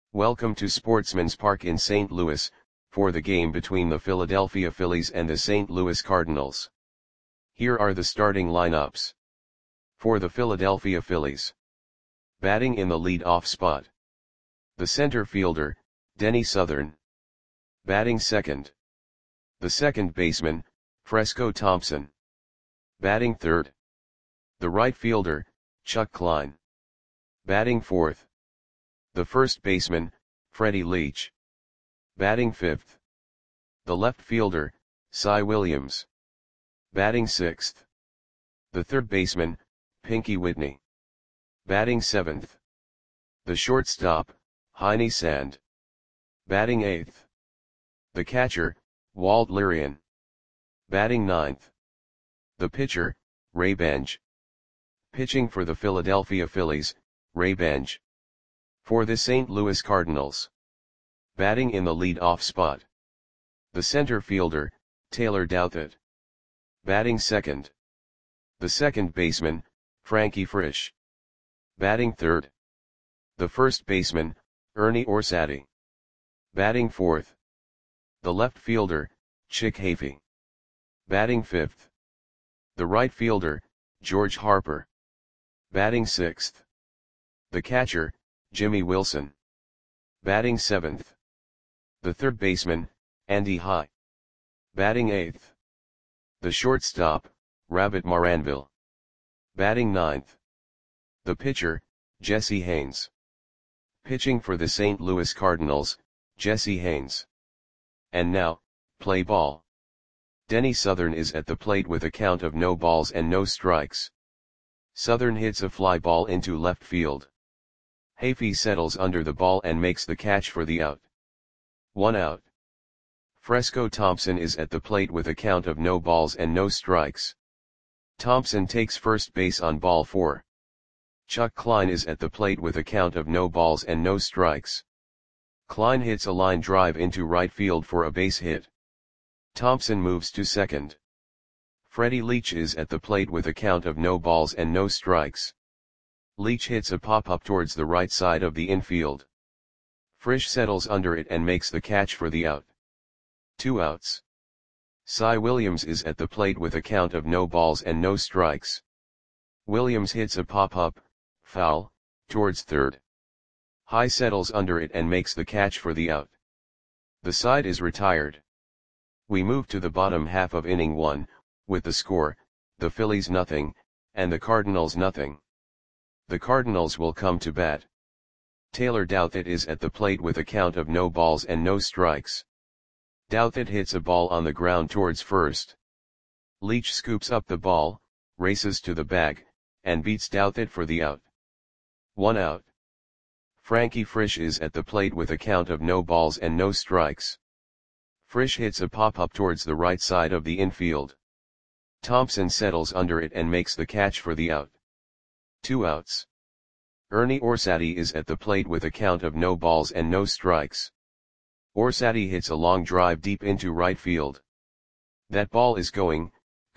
Welcome to Sportsman's Park in St. Louis, for the game between the Philadelphia Phillies and the St. Louis Cardinals. Here are the starting lineups. For the Philadelphia Phillies. Batting in the lead-off spot. The center fielder, Denny Southern. Batting second. The second baseman, Fresco Thompson. Batting third. The right fielder, Chuck Klein. Batting fourth. The first baseman, Freddie Leach. Batting fifth. The left fielder, Cy Williams. Batting sixth. The third baseman, Pinky Whitney. Batting seventh. The shortstop, Heine Sand. Batting eighth. The catcher, Walt Lirian. Batting ninth. The pitcher, Ray Benj. Pitching for the Philadelphia Phillies, Ray Benj. For the St. Louis Cardinals. Batting in the lead-off spot. The center fielder, Taylor Douthit. Batting second. The second baseman, Frankie Frisch. Batting third. The first baseman, Ernie Orsatti. Batting fourth. The left fielder, Chick Hafey. Batting fifth. The right fielder, George Harper. Batting sixth. The catcher, Jimmy Wilson. Batting seventh. The third baseman, Andy High. Batting eighth. The shortstop, Rabbit Maranville. Batting ninth. The pitcher, Jesse Haynes. Pitching for the St. Louis Cardinals, Jesse Haynes. And now, play ball. Denny Southern is at the plate with a count of no balls and no strikes. Southern hits a fly ball into left field. Hafey settles under the ball and makes the catch for the out. 1 out. Fresco Thompson is at the plate with a count of no balls and no strikes. Thompson takes first base on ball 4. Chuck Klein is at the plate with a count of no balls and no strikes. Klein hits a line drive into right field for a base hit. Thompson moves to second. Freddie Leach is at the plate with a count of no balls and no strikes. Leach hits a pop-up towards the right side of the infield. Frisch settles under it and makes the catch for the out. 2 outs. Cy Williams is at the plate with a count of no balls and no strikes. Williams hits a pop-up, foul, towards third. High settles under it and makes the catch for the out. The side is retired. We move to the bottom half of inning 1, with the score, the Phillies nothing, and the Cardinals nothing. The Cardinals will come to bat. Taylor Douthit is at the plate with a count of no balls and no strikes. Douthit hits a ball on the ground towards first. Leach scoops up the ball, races to the bag, and beats Douthit for the out. 1 out. Frankie Frisch is at the plate with a count of no balls and no strikes. Frisch hits a pop-up towards the right side of the infield. Thompson settles under it and makes the catch for the out. 2 outs. Ernie Orsatti is at the plate with a count of no balls and no strikes. Orsatti hits a long drive deep into right field. That ball is gone.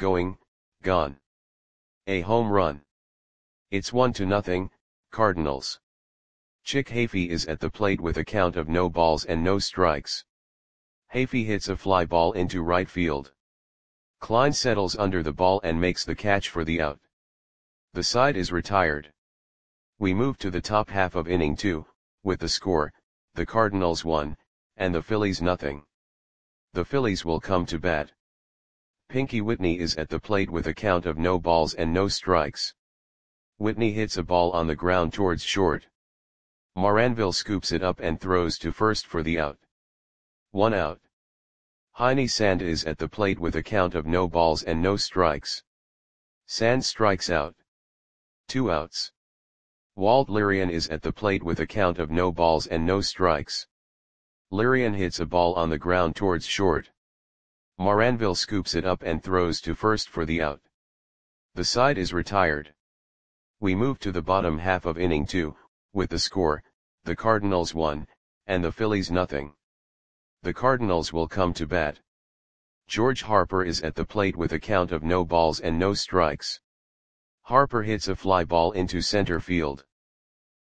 A home run. It's 1-0, Cardinals. Chick Hafey is at the plate with a count of no balls and no strikes. Hafey hits a fly ball into right field. Klein settles under the ball and makes the catch for the out. The side is retired. We move to the top half of inning 2, with the score, the Cardinals 1, and the Phillies nothing. The Phillies will come to bat. Pinky Whitney is at the plate with a count of no balls and no strikes. Whitney hits a ball on the ground towards short. Maranville scoops it up and throws to first for the out. 1 out. Heine Sand is at the plate with a count of no balls and no strikes. Sand strikes out. 2 outs. Walt Lirian is at the plate with a count of no balls and no strikes. Lirian hits a ball on the ground towards short. Maranville scoops it up and throws to first for the out. The side is retired. We move to the bottom half of inning 2, with the score, the Cardinals 1, and the Phillies nothing. The Cardinals will come to bat. George Harper is at the plate with a count of no balls and no strikes. Harper hits a fly ball into center field.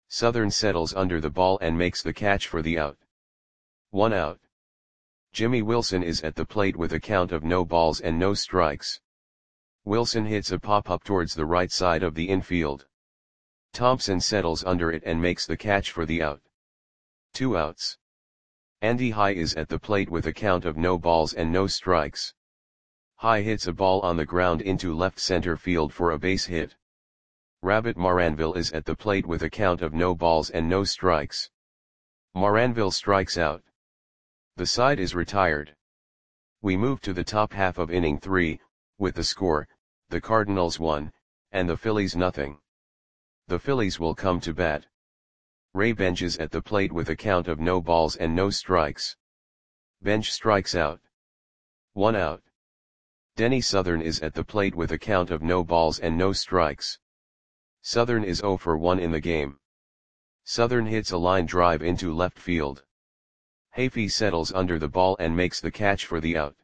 Southern settles under the ball and makes the catch for the out. 1 out. Jimmy Wilson is at the plate with a count of no balls and no strikes. Wilson hits a pop-up towards the right side of the infield. Thompson settles under it and makes the catch for the out. 2 outs. Andy High is at the plate with a count of no balls and no strikes. High hits a ball on the ground into left center field for a base hit. Rabbit Maranville is at the plate with a count of no balls and no strikes. Maranville strikes out. The side is retired. We move to the top half of inning 3, with the score, the Cardinals 1, and the Phillies nothing. The Phillies will come to bat. Ray Bench is at the plate with a count of no balls and no strikes. Bench strikes out. 1 out. Denny Southern is at the plate with a count of no balls and no strikes. Southern is 0 for 1 in the game. Southern hits a line drive into left field. Hafey settles under the ball and makes the catch for the out.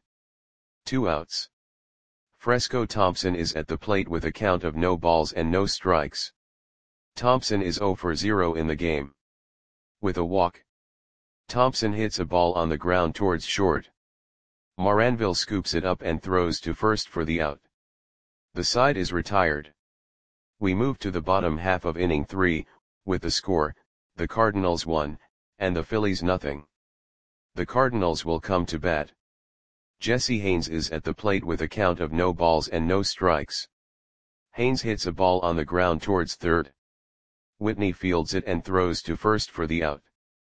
2 outs. Fresco Thompson is at the plate with a count of no balls and no strikes. Thompson is 0 for 0 in the game. With a walk, Thompson hits a ball on the ground towards short. Maranville scoops it up and throws to first for the out. The side is retired. We move to the bottom half of inning 3, with the score, the Cardinals 1, and the Phillies nothing. The Cardinals will come to bat. Jesse Haynes is at the plate with a count of no balls and no strikes. Haynes hits a ball on the ground towards third. Whitney fields it and throws to first for the out.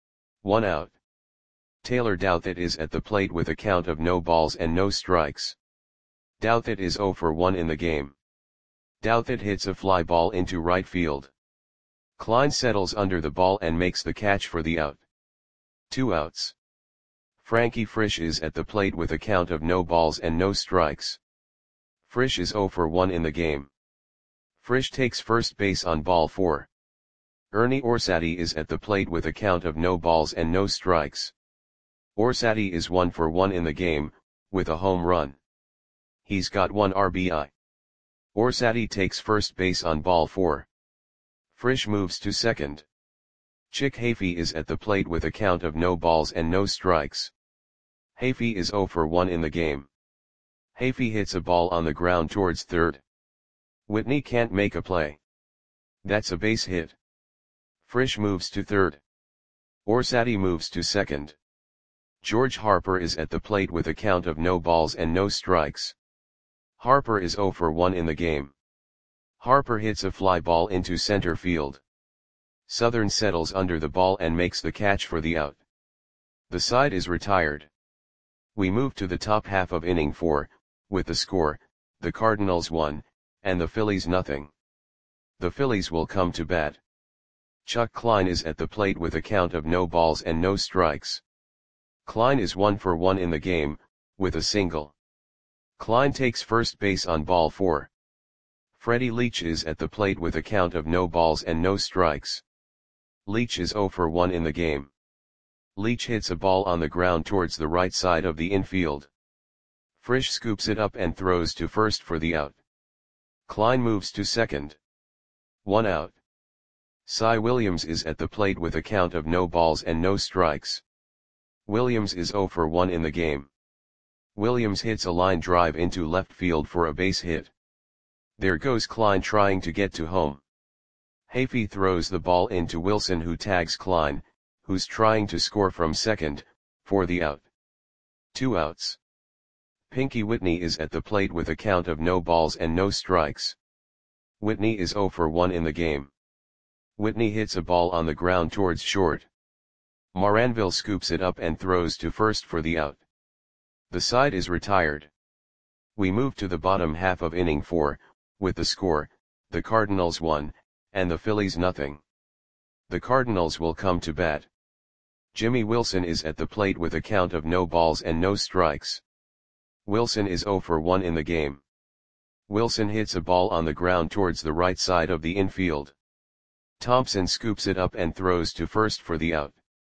1 out. Taylor Douthit is at the plate with a count of no balls and no strikes. Douthit is 0 for 1 in the game. Douthit hits a fly ball into right field. Klein settles under the ball and makes the catch for the out. 2 outs. Frankie Frisch is at the plate with a count of no balls and no strikes. Frisch is 0 for 1 in the game. Frisch takes first base on ball 4. Ernie Orsatti is at the plate with a count of no balls and no strikes. Orsatti is 1 for 1 in the game, with a home run. He's got 1 RBI. Orsatti takes first base on ball 4. Frisch moves to second. Chick Hafey is at the plate with a count of no balls and no strikes. Hafey is 0 for 1 in the game. Hafey hits a ball on the ground towards third. Whitney can't make a play. That's a base hit. Frisch moves to third. Orsatti moves to second. George Harper is at the plate with a count of no balls and no strikes. Harper is 0 for 1 in the game. Harper hits a fly ball into center field. Southern settles under the ball and makes the catch for the out. The side is retired. We move to the top half of inning 4, with the score, the Cardinals 1, and the Phillies nothing. The Phillies will come to bat. Chuck Klein is at the plate with a count of no balls and no strikes. Klein is 1 for 1 in the game, with a single. Klein takes first base on ball 4. Freddie Leach is at the plate with a count of no balls and no strikes. Leach is 0 for 1 in the game. Leach hits a ball on the ground towards the right side of the infield. Frisch scoops it up and throws to first for the out. Klein moves to second. 1 out. Cy Williams is at the plate with a count of no balls and no strikes. Williams is 0 for 1 in the game. Williams hits a line drive into left field for a base hit. There goes Klein trying to get to home. Hafey throws the ball into Wilson, who tags Klein, who's trying to score from second, for the out. 2 outs. Pinky Whitney is at the plate with a count of no balls and no strikes. Whitney is 0 for 1 in the game. Whitney hits a ball on the ground towards short. Maranville scoops it up and throws to first for the out. The side is retired. We move to the bottom half of inning 4, with the score, the Cardinals 1, and the Phillies nothing. The Cardinals will come to bat. Jimmy Wilson is at the plate with a count of no balls and no strikes. Wilson is 0 for 1 in the game. Wilson hits a ball on the ground towards the right side of the infield. Thompson scoops it up and throws to first for the out.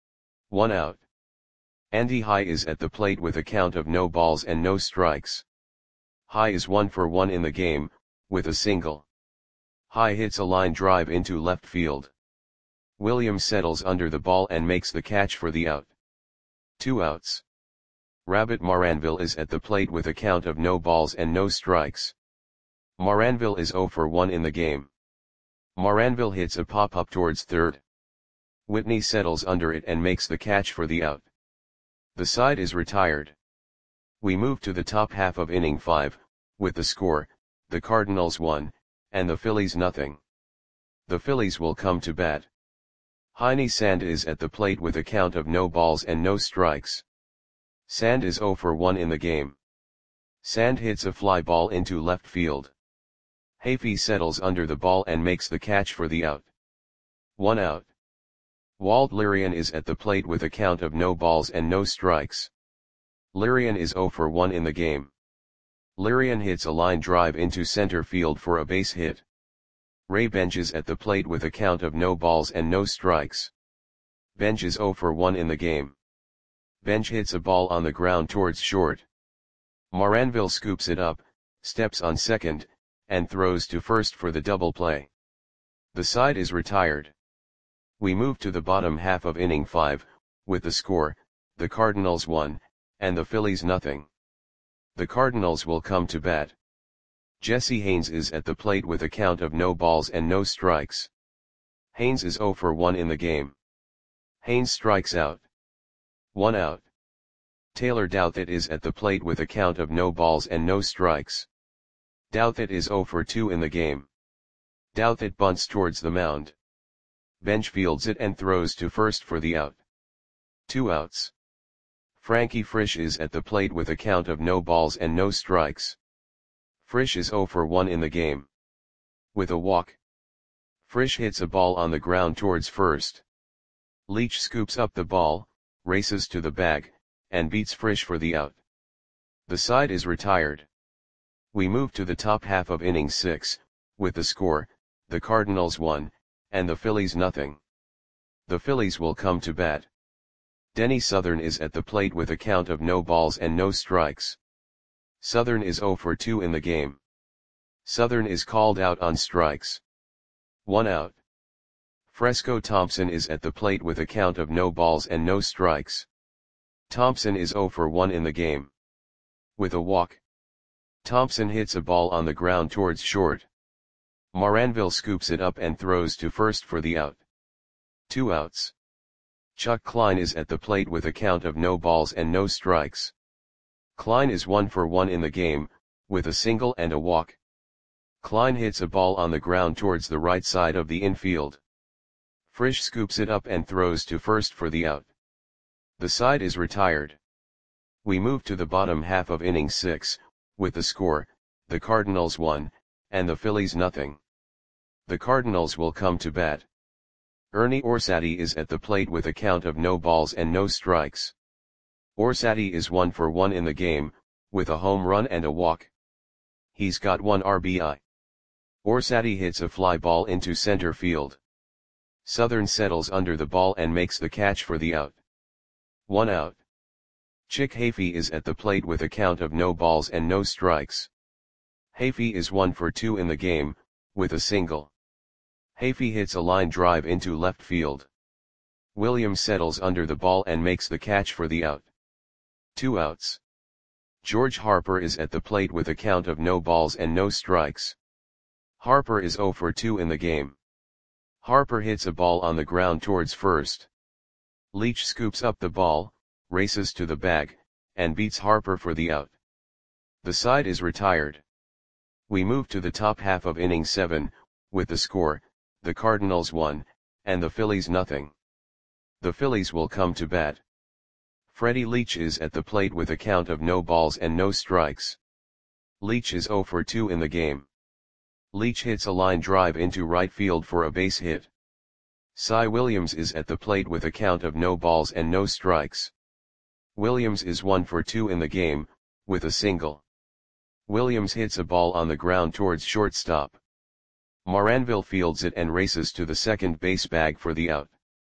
1 out. Andy High is at the plate with a count of no balls and no strikes. High is 1 for 1 in the game, with a single. High hits a line drive into left field. Williams settles under the ball and makes the catch for the out. 2 outs. Rabbit Moranville is at the plate with a count of no balls and no strikes. Moranville is 0 for 1 in the game. Moranville hits a pop-up towards third. Whitney settles under it and makes the catch for the out. The side is retired. We move to the top half of inning 5, with the score, the Cardinals 1, and the Phillies nothing. The Phillies will come to bat. Heine Sand is at the plate with a count of no balls and no strikes. Sand is 0 for 1 in the game. Sand hits a fly ball into left field. Hafey settles under the ball and makes the catch for the out. 1 out. Walt Lirian is at the plate with a count of no balls and no strikes. Lirian is 0 for 1 in the game. Lirian hits a line drive into center field for a base hit. Ray Bench is at the plate with a count of no balls and no strikes. Bench is 0 for 1 in the game. Bench hits a ball on the ground towards short. Moranville scoops it up, steps on second, and throws to first for the double play. The side is retired. We move to the bottom half of inning 5, with the score, the Cardinals 1, and the Phillies nothing. The Cardinals will come to bat. Jesse Haynes is at the plate with a count of no balls and no strikes. Haynes is 0 for 1 in the game. Haynes strikes out. 1 out. Taylor Douthit is at the plate with a count of no balls and no strikes. Douthit is 0 for 2 in the game. Douthit bunts towards the mound. Bench fields it and throws to first for the out. 2 outs. Frankie Frisch is at the plate with a count of no balls and no strikes. Frisch is 0 for 1 in the game. With a walk. Frisch hits a ball on the ground towards first. Leach scoops up the ball, races to the bag, and beats Frisch for the out. The side is retired. We move to the top half of inning 6, with the score, the Cardinals 1, and the Phillies nothing. The Phillies will come to bat. Denny Southern is at the plate with a count of no balls and no strikes. Southern is 0 for 2 in the game. Southern is called out on strikes. 1 out. Fresco Thompson is at the plate with a count of no balls and no strikes. Thompson is 0 for 1 in the game. With a walk. Thompson hits a ball on the ground towards short. Moranville scoops it up and throws to first for the out. 2 outs. Chuck Klein is at the plate with a count of no balls and no strikes. Klein is 1 for 1 in the game, with a single and a walk. Klein hits a ball on the ground towards the right side of the infield. Frisch scoops it up and throws to first for the out. The side is retired. We move to the bottom half of inning 6, with the score, the Cardinals 1, and the Phillies nothing. The Cardinals will come to bat. Ernie Orsatti is at the plate with a count of no balls and no strikes. Orsatti is 1 for 1 in the game, with a home run and a walk. He's got 1 RBI. Orsatti hits a fly ball into center field. Southern settles under the ball and makes the catch for the out. 1 out. Chick Hafey is at the plate with a count of no balls and no strikes. Hafey is 1 for 2 in the game, with a single. Hafey hits a line drive into left field. Williams settles under the ball and makes the catch for the out. 2 outs. George Harper is at the plate with a count of no balls and no strikes. Harper is 0 for 2 in the game. Harper hits a ball on the ground towards first. Leach scoops up the ball, races to the bag, and beats Harper for the out. The side is retired. We move to the top half of inning 7, with the score, the Cardinals 1, and the Phillies nothing. The Phillies will come to bat. Freddie Leach is at the plate with a count of no balls and no strikes. Leach is 0 for 2 in the game. Leach hits a line drive into right field for a base hit. Cy Williams is at the plate with a count of no balls and no strikes. Williams is 1 for 2 in the game, with a single. Williams hits a ball on the ground towards shortstop. Moranville fields it and races to the second base bag for the out.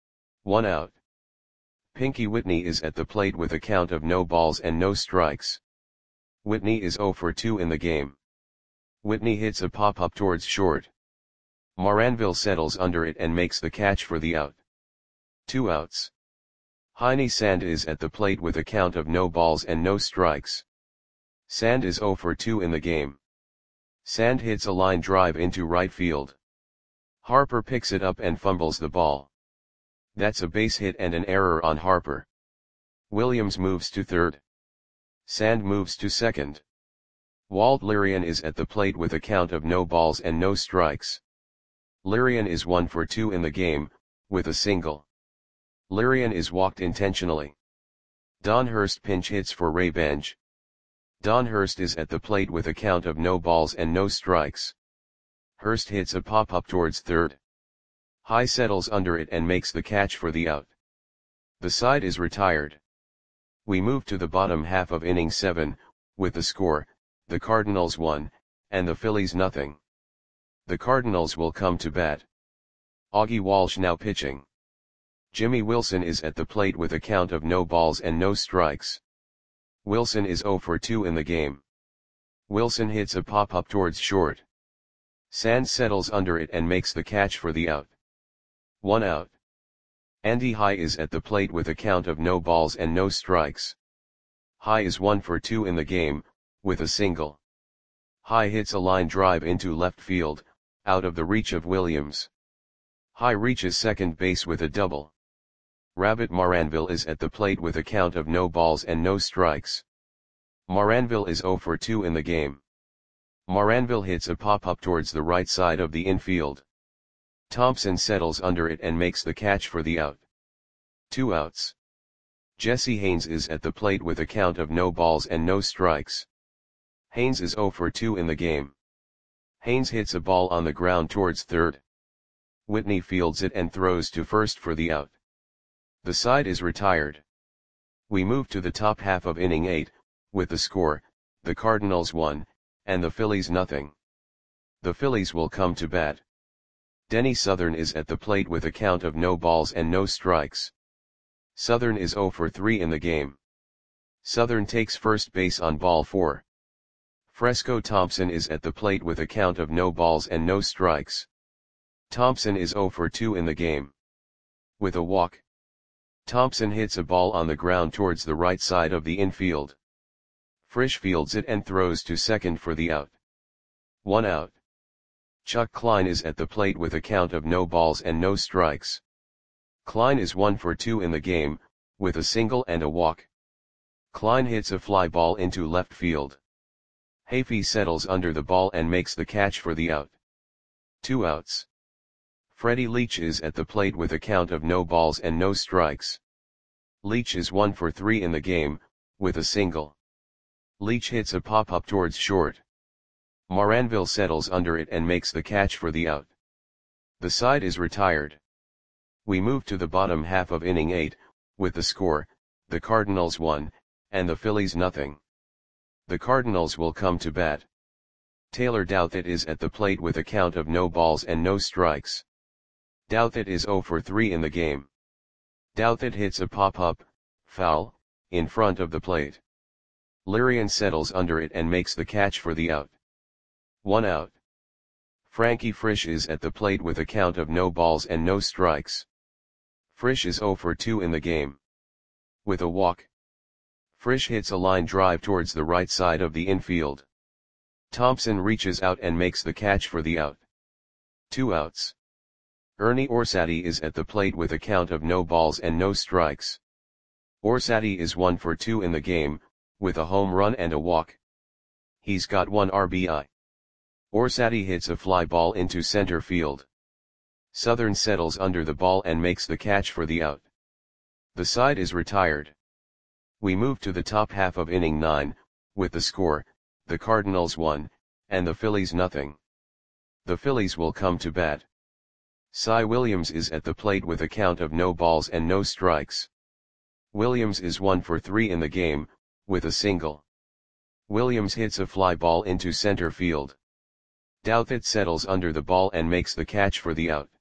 1 out. Pinky Whitney is at the plate with a count of no balls and no strikes. Whitney is 0 for 2 in the game. Whitney hits a pop-up towards short. Moranville settles under it and makes the catch for the out. 2 outs. Heine Sand is at the plate with a count of no balls and no strikes. Sand is 0 for 2 in the game. Sand hits a line drive into right field. Harper picks it up and fumbles the ball. That's a base hit and an error on Harper. Williams moves to third. Sand moves to second. Walt Lirian is at the plate with a count of no balls and no strikes. Lirian is 1 for 2 in the game, with a single. Lirian is walked intentionally. Don Hurst pinch hits for Ray Benj. Don Hurst is at the plate with a count of no balls and no strikes. Hurst hits a pop-up towards third. High settles under it and makes the catch for the out. The side is retired. We move to the bottom half of inning 7, with the score, the Cardinals 1, and the Phillies nothing. The Cardinals will come to bat. Augie Walsh now pitching. Jimmy Wilson is at the plate with a count of no balls and no strikes. Wilson is 0 for 2 in the game. Wilson hits a pop-up towards short. Sand settles under it and makes the catch for the out. 1 out. Andy High is at the plate with a count of no balls and no strikes. High is 1 for 2 in the game, with a single. High hits a line drive into left field, out of the reach of Williams. High reaches second base with a double. Rabbit Moranville is at the plate with a count of no balls and no strikes. Moranville is 0 for 2 in the game. Moranville hits a pop-up towards the right side of the infield. Thompson settles under it and makes the catch for the out. 2 outs. Jesse Haynes is at the plate with a count of no balls and no strikes. Haynes is 0 for 2 in the game. Haynes hits a ball on the ground towards third. Whitney fields it and throws to first for the out. The side is retired. We move to the top half of inning 8, with the score, the Cardinals 1, and the Phillies nothing. The Phillies will come to bat. Denny Southern is at the plate with a count of no balls and no strikes. Southern is 0 for 3 in the game. Southern takes first base on ball 4. Fresco Thompson is at the plate with a count of no balls and no strikes. Thompson is 0 for 2 in the game. With a walk. Thompson hits a ball on the ground towards the right side of the infield. Frisch fields it and throws to second for the out. 1 out. Chuck Klein is at the plate with a count of no balls and no strikes. Klein is 1 for 2 in the game, with a single and a walk. Klein hits a fly ball into left field. Hafey settles under the ball and makes the catch for the out. 2 outs. Freddie Leach is at the plate with a count of no balls and no strikes. Leach is 1 for 3 in the game, with a single. Leach hits a pop-up towards short. Moranville settles under it and makes the catch for the out. The side is retired. We move to the bottom half of inning 8, with the score, the Cardinals 1, and the Phillies nothing. The Cardinals will come to bat. Taylor Douthit is at the plate with a count of no balls and no strikes. Douthit is 0 for 3 in the game. Douthit hits a pop-up, foul, in front of the plate. Lirian settles under it and makes the catch for the out. 1 out. Frankie Frisch is at the plate with a count of no balls and no strikes. Frisch is 0 for 2 in the game. With a walk. Frisch hits a line drive towards the right side of the infield. Thompson reaches out and makes the catch for the out. 2 outs. Ernie Orsatti is at the plate with a count of no balls and no strikes. Orsatti is 1 for 2 in the game, with a home run and a walk. He's got 1 RBI. Orsatti hits a fly ball into center field. Southern settles under the ball and makes the catch for the out. The side is retired. We move to the top half of inning 9, with the score, the Cardinals 1, and the Phillies nothing. The Phillies will come to bat. Cy Williams is at the plate with a count of no balls and no strikes. Williams is 1 for 3 in the game, with a single. Williams hits a fly ball into center field. Douthit settles under the ball and makes the catch for the out.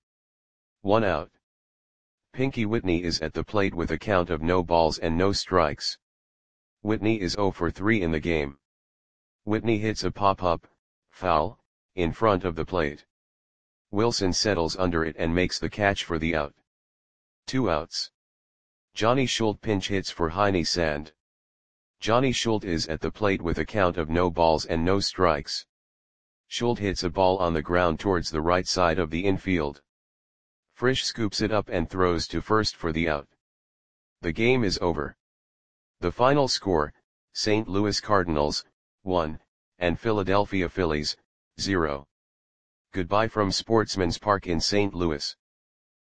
1 out. Pinky Whitney is at the plate with a count of no balls and no strikes. Whitney is 0 for 3 in the game. Whitney hits a pop-up, foul, in front of the plate. Wilson settles under it and makes the catch for the out. 2 outs. Johnny Schulte pinch hits for Heine Sand. Johnny Schulte is at the plate with a count of no balls and no strikes. Schulte hits a ball on the ground towards the right side of the infield. Frisch scoops it up and throws to first for the out. The game is over. The final score, St. Louis Cardinals, 1, and Philadelphia Phillies, 0. Goodbye from Sportsman's Park in St. Louis.